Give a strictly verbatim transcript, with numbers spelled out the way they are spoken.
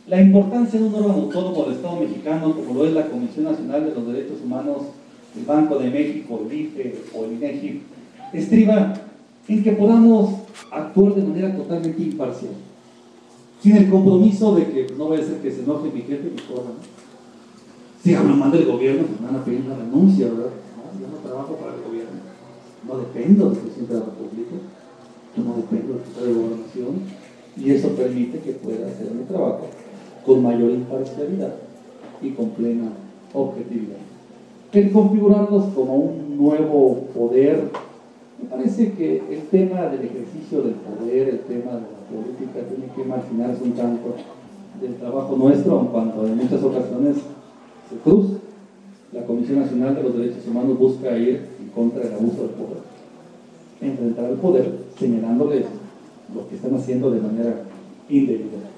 La importancia de un órgano autónomo del Estado mexicano, como lo es la Comisión Nacional de los Derechos Humanos, el Banco de México, el I F E o el INEGI, estriba en que podamos actuar de manera totalmente imparcial, sin el compromiso de que no vaya a ser que se enoje mi jefe y mi corra, ¿no? Si me manda el gobierno, pues me van a pedir una renuncia, ¿verdad? No, yo no trabajo para el gobierno, no dependo del presidente de la República, yo no dependo del secretario de Gobernación, y eso permite que pueda hacer mi trabajo con mayor imparcialidad y con plena objetividad. El configurarlos como un nuevo poder, me parece que el tema del ejercicio del poder, el tema de la política, tiene que marginarse un tanto del trabajo nuestro, en cuanto en muchas ocasiones se cruza. La Comisión Nacional de los Derechos Humanos busca ir en contra del abuso del poder, enfrentar al poder, señalándoles lo que están haciendo de manera indebida.